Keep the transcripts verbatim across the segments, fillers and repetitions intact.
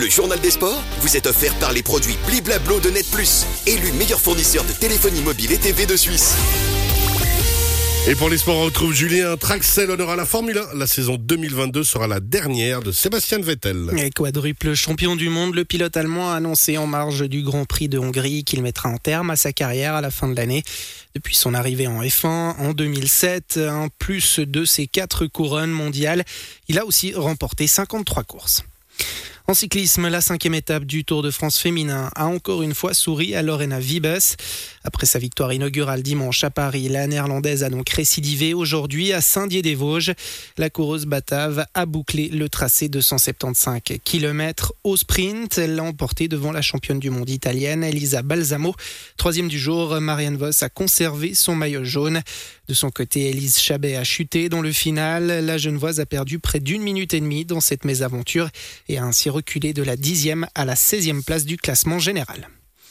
Le journal des sports vous est offert par les produits Bliblablo de Net Plus, élu meilleur fournisseur de téléphonie mobile et T V de Suisse. Et pour les sports, on retrouve Julien Traxel, honneur à la Formule un. La saison deux mille vingt-deux sera la dernière de Sébastien Vettel. Et quadruple champion du monde, le pilote allemand a annoncé en marge du Grand Prix de Hongrie qu'il mettra un terme à sa carrière à la fin de l'année. Depuis son arrivée en F un en deux mille sept, en plus de ses quatre couronnes mondiales, il a aussi remporté cinquante-trois courses. En cyclisme, la cinquième étape du Tour de France féminin a encore une fois souri à Lorena Wiebes. Après sa victoire inaugurale dimanche à Paris, la néerlandaise a donc récidivé aujourd'hui à Saint-Dié-des-Vosges. La coureuse batave a bouclé le tracé de cent soixante-quinze kilomètres au sprint. Elle l'a emporté devant la championne du monde italienne Elisa Balsamo. Troisième du jour, Marianne Vos a conservé son maillot jaune. De son côté, Élise Chabet a chuté dans le final. La Genevoise a perdu près d'une minute et demie dans cette mésaventure et a ainsi reculé de la dixième à la seizième place du classement général.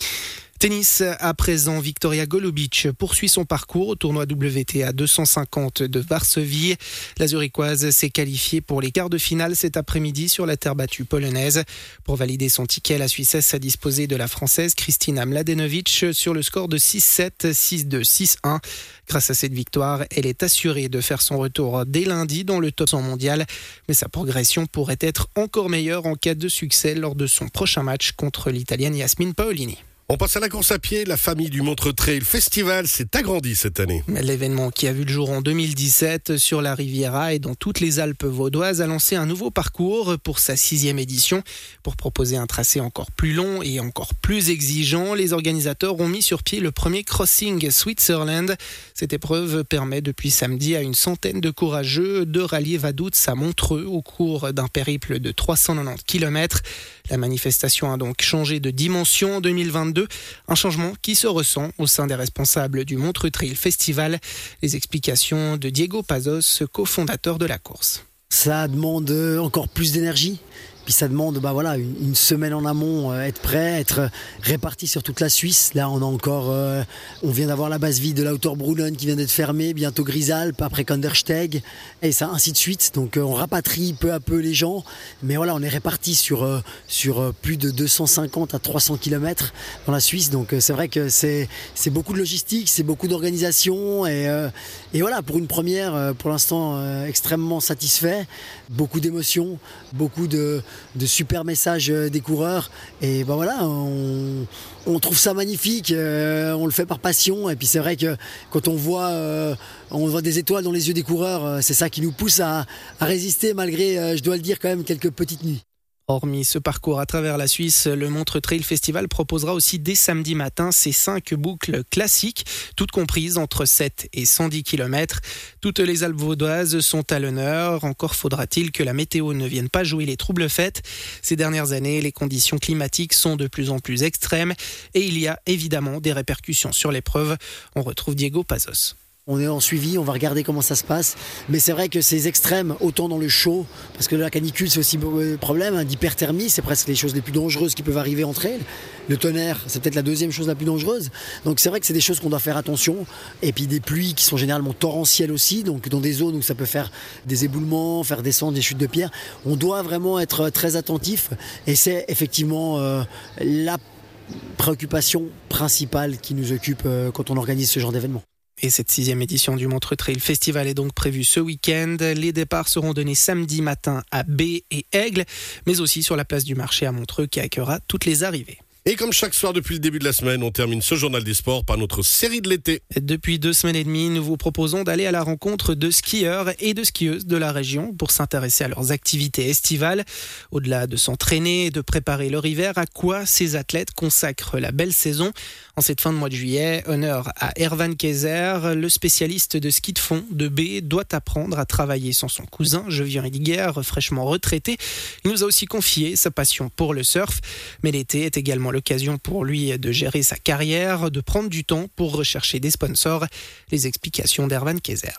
Tennis, à présent, Victoria Golubic poursuit son parcours au tournoi W T A deux cent cinquante de Varsovie. La Zurichoise s'est qualifiée pour les quarts de finale cet après-midi sur la terre battue polonaise. Pour valider son ticket, la Suissesse a disposé de la Française Kristina Mladenovic sur le score de six sept, six deux, six un. Grâce à cette victoire, elle est assurée de faire son retour dès lundi dans le top cent mondial. Mais sa progression pourrait être encore meilleure en cas de succès lors de son prochain match contre l'Italienne Yasmine Paolini. On passe à la course à pied. La famille du Montre Trail Festival s'est agrandie cette année. L'événement qui a vu le jour en deux mille dix-sept sur la Riviera et dans toutes les Alpes vaudoises a lancé un nouveau parcours pour sa sixième édition. Pour proposer un tracé encore plus long et encore plus exigeant, les organisateurs ont mis sur pied le premier Crossing Switzerland. Cette épreuve permet depuis samedi à une centaine de courageux de rallier Vaduz à Montreux au cours d'un périple de trois cent quatre-vingt-dix kilomètres. La manifestation a donc changé de dimension en deux mille vingt-deux, un changement qui se ressent au sein des responsables du Montre Trail Festival. Les explications de Diego Pazos, cofondateur de la course. Ça demande encore plus d'énergie. Puis ça demande bah voilà, une, une semaine en amont, euh, être prêt, être réparti sur toute la Suisse. Là, on a encore, euh, on vient d'avoir la base vide de l'Autorbrunnen qui vient d'être fermée, bientôt Grisalp, après Kandersteg, et ça ainsi de suite. Donc euh, on rapatrie peu à peu les gens, mais voilà, on est réparti sur euh, sur euh, plus de deux cent cinquante à trois cents kilomètres dans la Suisse. Donc euh, c'est vrai que c'est c'est beaucoup de logistique, c'est beaucoup d'organisation, et euh, et voilà, pour une première, euh, pour l'instant euh, extrêmement satisfait, beaucoup d'émotions, beaucoup de de super messages des coureurs, et ben voilà, on, on trouve ça magnifique, euh, on le fait par passion, et puis c'est vrai que quand on voit euh, on voit des étoiles dans les yeux des coureurs, c'est ça qui nous pousse à, à résister malgré, euh, je dois le dire, quand même quelques petites nuits. Hormis ce parcours à travers la Suisse, le Montre Trail Festival proposera aussi dès samedi matin ces cinq boucles classiques, toutes comprises entre sept et cent dix kilomètres. Toutes les Alpes vaudoises sont à l'honneur. Encore faudra-t-il que la météo ne vienne pas jouer les troubles fêtes. Ces dernières années, les conditions climatiques sont de plus en plus extrêmes et il y a évidemment des répercussions sur l'épreuve. On retrouve Diego Pazos. On est en suivi, on va regarder comment ça se passe. Mais c'est vrai que ces extrêmes, autant dans le chaud, parce que la canicule c'est aussi un problème, hein, d'hyperthermie, c'est presque les choses les plus dangereuses qui peuvent arriver entre elles. Le tonnerre, c'est peut-être la deuxième chose la plus dangereuse. Donc c'est vrai que c'est des choses qu'on doit faire attention. Et puis des pluies qui sont généralement torrentielles aussi, donc dans des zones où ça peut faire des éboulements, faire descendre des chutes de pierre. On doit vraiment être très attentif. Et c'est effectivement euh, la préoccupation principale qui nous occupe euh, quand on organise ce genre d'événement. Et cette sixième édition du Montre Trail Festival est donc prévue ce week-end. Les départs seront donnés samedi matin à B et Aigle, mais aussi sur la place du marché à Montreux qui accueillera toutes les arrivées. Et comme chaque soir depuis le début de la semaine, on termine ce journal des sports par notre série de l'été. Depuis deux semaines et demie, nous vous proposons d'aller à la rencontre de skieurs et de skieuses de la région pour s'intéresser à leurs activités estivales. Au-delà de s'entraîner et de préparer leur hiver, à quoi ces athlètes consacrent la belle saison? En cette fin de mois de juillet, honneur à Erwan Kayser, le spécialiste de ski de fond de B doit apprendre à travailler sans son cousin, Jevien Hediger, fraîchement retraité. Il nous a aussi confié sa passion pour le surf, mais l'été est également l'occasion pour lui de gérer sa carrière, de prendre du temps pour rechercher des sponsors. Les explications d'Erwan Kayser.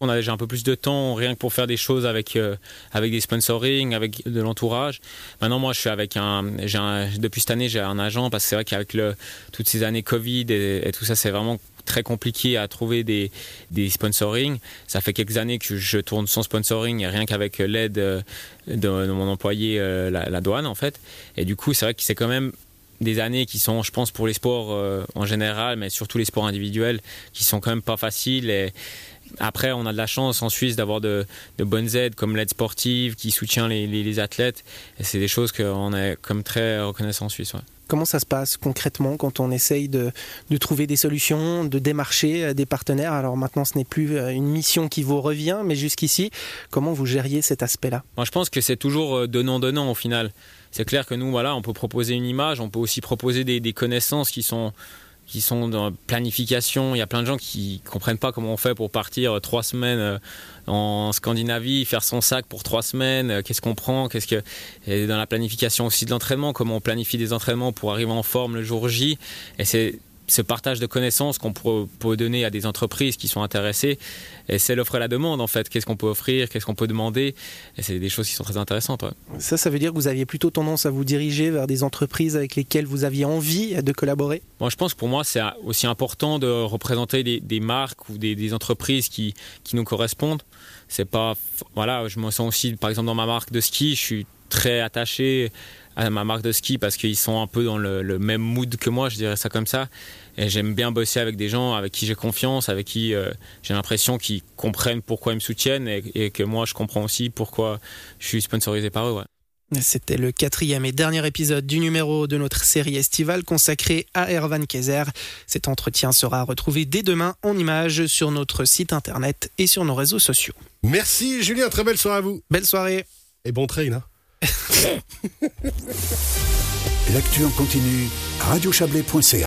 On a déjà un peu plus de temps, rien que pour faire des choses avec, euh, avec des sponsoring, avec de l'entourage. Maintenant, moi, je suis avec un, j'ai un, depuis cette année, j'ai un agent parce que c'est vrai qu'avec le, toutes ces années Covid et, et tout ça, c'est vraiment très compliqué à trouver des, des sponsoring. Ça fait quelques années que je tourne sans sponsoring, rien qu'avec l'aide de, de mon employé, euh, la, la douane, en fait. Et du coup, c'est vrai que c'est quand même des années qui sont, je pense, pour les sports euh, en général, mais surtout les sports individuels, qui sont quand même pas faciles. Et après, on a de la chance en Suisse d'avoir de, de bonnes aides comme l'aide sportive qui soutient les, les, les athlètes. Et c'est des choses qu'on est comme très reconnaissant en Suisse. Ouais. Comment ça se passe concrètement quand on essaye de, de trouver des solutions, de démarcher des partenaires? Alors maintenant, ce n'est plus une mission qui vous revient, mais jusqu'ici, comment vous gériez cet aspect-là? Moi, je pense que c'est toujours donnant-donnant au final. C'est clair que nous, voilà, on peut proposer une image, on peut aussi proposer des, des connaissances qui sont, qui sont dans la planification. Il y a plein de gens qui ne comprennent pas comment on fait pour partir trois semaines en Scandinavie, faire son sac pour trois semaines, qu'est-ce qu'on prend, qu'est-ce que... Et dans la planification aussi de l'entraînement, comment on planifie des entraînements pour arriver en forme le jour J. Et c'est ce partage de connaissances qu'on peut donner à des entreprises qui sont intéressées. Et c'est l'offre et la demande, en fait. Qu'est-ce qu'on peut offrir, qu'est-ce qu'on peut demander. Et c'est des choses qui sont très intéressantes. Ouais. Ça, ça veut dire que vous aviez plutôt tendance à vous diriger vers des entreprises avec lesquelles vous aviez envie de collaborer? Moi, je pense que pour moi, c'est aussi important de représenter des, des marques ou des, des entreprises qui, qui nous correspondent. C'est pas... Voilà, je me sens aussi, par exemple, dans ma marque de ski, je suis très attaché à ma marque de ski parce qu'ils sont un peu dans le, le même mood que moi, je dirais ça comme ça. Et j'aime bien bosser avec des gens avec qui j'ai confiance, avec qui euh, j'ai l'impression qu'ils comprennent pourquoi ils me soutiennent et, et que moi je comprends aussi pourquoi je suis sponsorisé par eux. Ouais. C'était le quatrième et dernier épisode du numéro de notre série estivale consacrée à Erwan Kayser. Cet entretien sera retrouvé dès demain en images sur notre site internet et sur nos réseaux sociaux. Merci Julien, très belle soirée à vous. Belle soirée. Et bon train. Hein. L'actu en continu, radio chablais point c a.